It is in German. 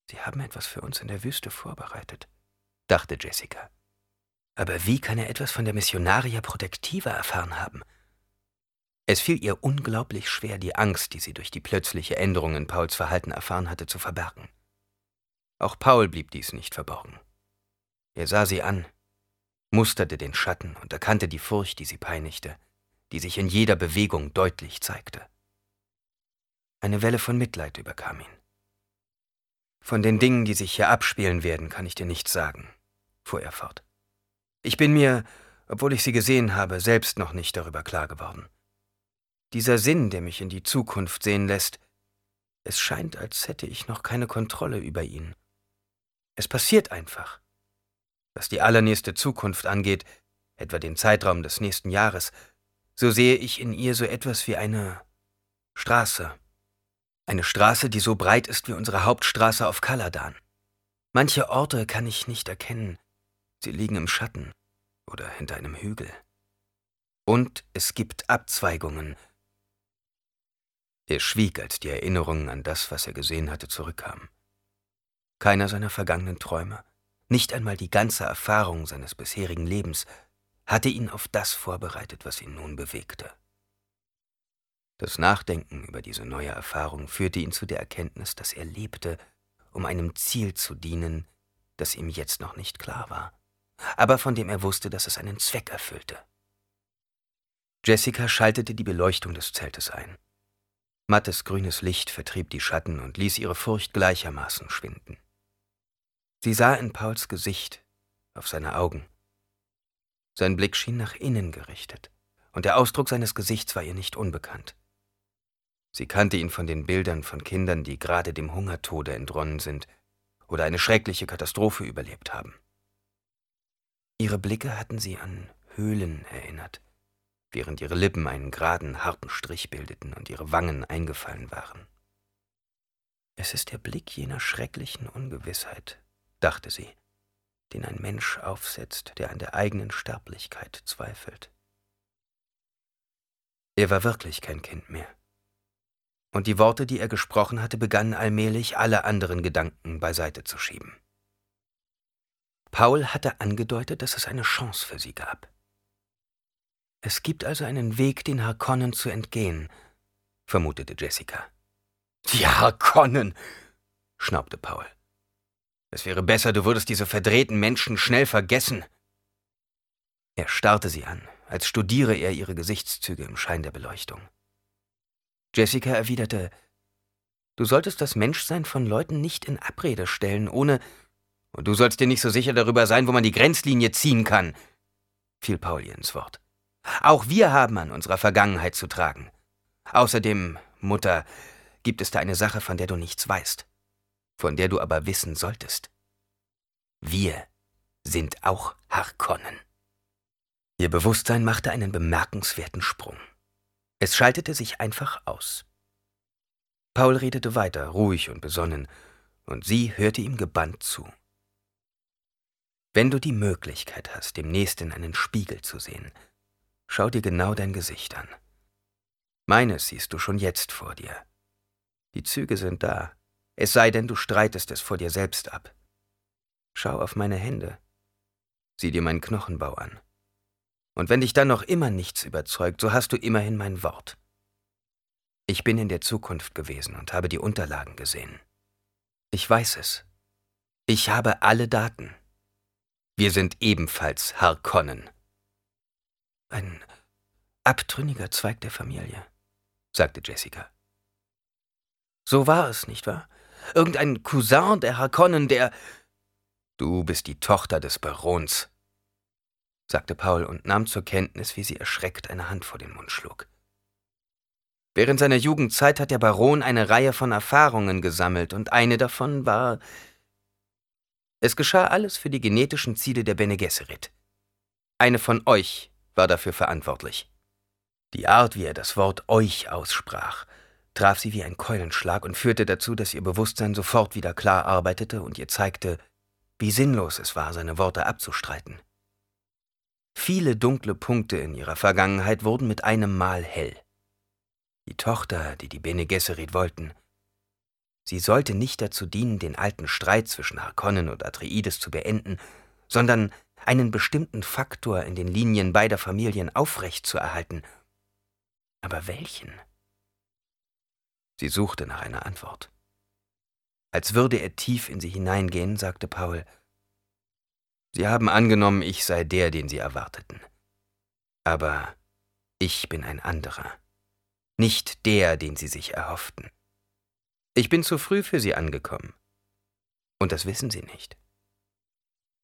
Sie haben etwas für uns in der Wüste vorbereitet, dachte Jessica. Aber wie kann er etwas von der Missionaria Protectiva erfahren haben? Es fiel ihr unglaublich schwer, die Angst, die sie durch die plötzliche Änderung in Pauls Verhalten erfahren hatte, zu verbergen. Auch Paul blieb dies nicht verborgen. Er sah sie an, musterte den Schatten und erkannte die Furcht, die sie peinigte, die sich in jeder Bewegung deutlich zeigte. Eine Welle von Mitleid überkam ihn. »Von den Dingen, die sich hier abspielen werden, kann ich dir nichts sagen«, fuhr er fort. »Ich bin mir, obwohl ich sie gesehen habe, selbst noch nicht darüber klar geworden. Dieser Sinn, der mich in die Zukunft sehen lässt, es scheint, als hätte ich noch keine Kontrolle über ihn. Es passiert einfach. Was die allernächste Zukunft angeht, etwa den Zeitraum des nächsten Jahres, so sehe ich in ihr so etwas wie eine Straße. Eine Straße, die so breit ist wie unsere Hauptstraße auf Kaladan. Manche Orte kann ich nicht erkennen. Sie liegen im Schatten oder hinter einem Hügel. Und es gibt Abzweigungen.« Er schwieg, als die Erinnerungen an das, was er gesehen hatte, zurückkamen. Keiner seiner vergangenen Träume, nicht einmal die ganze Erfahrung seines bisherigen Lebens, hatte ihn auf das vorbereitet, was ihn nun bewegte. Das Nachdenken über diese neue Erfahrung führte ihn zu der Erkenntnis, dass er lebte, um einem Ziel zu dienen, das ihm jetzt noch nicht klar war, aber von dem er wusste, dass es einen Zweck erfüllte. Jessica schaltete die Beleuchtung des Zeltes ein. Mattes grünes Licht vertrieb die Schatten und ließ ihre Furcht gleichermaßen schwinden. Sie sah in Pauls Gesicht, auf seine Augen. Sein Blick schien nach innen gerichtet, und der Ausdruck seines Gesichts war ihr nicht unbekannt. Sie kannte ihn von den Bildern von Kindern, die gerade dem Hungertode entronnen sind oder eine schreckliche Katastrophe überlebt haben. Ihre Blicke hatten sie an Höhlen erinnert, während ihre Lippen einen geraden, harten Strich bildeten und ihre Wangen eingefallen waren. Es ist der Blick jener schrecklichen Ungewissheit, dachte sie, den ein Mensch aufsetzt, der an der eigenen Sterblichkeit zweifelt. Er war wirklich kein Kind mehr. Und die Worte, die er gesprochen hatte, begannen allmählich, alle anderen Gedanken beiseite zu schieben. Paul hatte angedeutet, dass es eine Chance für sie gab. Es gibt also einen Weg, den Harkonnen zu entgehen, vermutete Jessica. »Die Harkonnen«, schnaubte Paul. »Es wäre besser, du würdest diese verdrehten Menschen schnell vergessen.« Er starrte sie an, als studiere er ihre Gesichtszüge im Schein der Beleuchtung. Jessica erwiderte, »Du solltest das Menschsein von Leuten nicht in Abrede stellen, ohne... Und du sollst dir nicht so sicher darüber sein, wo man die Grenzlinie ziehen kann«, fiel Paul ihr ins Wort. »Auch wir haben an unserer Vergangenheit zu tragen. Außerdem, Mutter, gibt es da eine Sache, von der du nichts weißt, von der du aber wissen solltest. Wir sind auch Harkonnen.« Ihr Bewusstsein machte einen bemerkenswerten Sprung. Es schaltete sich einfach aus. Paul redete weiter, ruhig und besonnen, und sie hörte ihm gebannt zu. »Wenn du die Möglichkeit hast, demnächst in einen Spiegel zu sehen, schau dir genau dein Gesicht an. Meines siehst du schon jetzt vor dir. Die Züge sind da, es sei denn, du streitest es vor dir selbst ab. Schau auf meine Hände. Sieh dir meinen Knochenbau an. Und wenn dich dann noch immer nichts überzeugt, so hast du immerhin mein Wort. Ich bin in der Zukunft gewesen und habe die Unterlagen gesehen. Ich weiß es. Ich habe alle Daten. Wir sind ebenfalls Harkonnen.« »Ein abtrünniger Zweig der Familie«, sagte Jessica. »So war es, nicht wahr? Irgendein Cousin der Harkonnen, der...« »Du bist die Tochter des Barons«, sagte Paul und nahm zur Kenntnis, wie sie erschreckt eine Hand vor den Mund schlug. »Während seiner Jugendzeit hat der Baron eine Reihe von Erfahrungen gesammelt, und eine davon war... Es geschah alles für die genetischen Ziele der Bene Gesserit. Eine von euch war dafür verantwortlich.« Die Art, wie er das Wort »euch« aussprach, traf sie wie ein Keulenschlag und führte dazu, dass ihr Bewusstsein sofort wieder klar arbeitete und ihr zeigte, wie sinnlos es war, seine Worte abzustreiten. Viele dunkle Punkte in ihrer Vergangenheit wurden mit einem Mal hell. Die Tochter, die die Bene Gesserit wollten, Sie sollte nicht dazu dienen, den alten Streit zwischen Harkonnen und Atreides zu beenden, sondern einen bestimmten Faktor in den Linien beider Familien aufrechtzuerhalten. Aber welchen? Sie suchte nach einer Antwort. Als würde er tief in sie hineingehen, sagte Paul: »Sie haben angenommen, ich sei der, den Sie erwarteten. Aber ich bin ein anderer, nicht der, den Sie sich erhofften. Ich bin zu früh für Sie angekommen. Und das wissen Sie nicht.«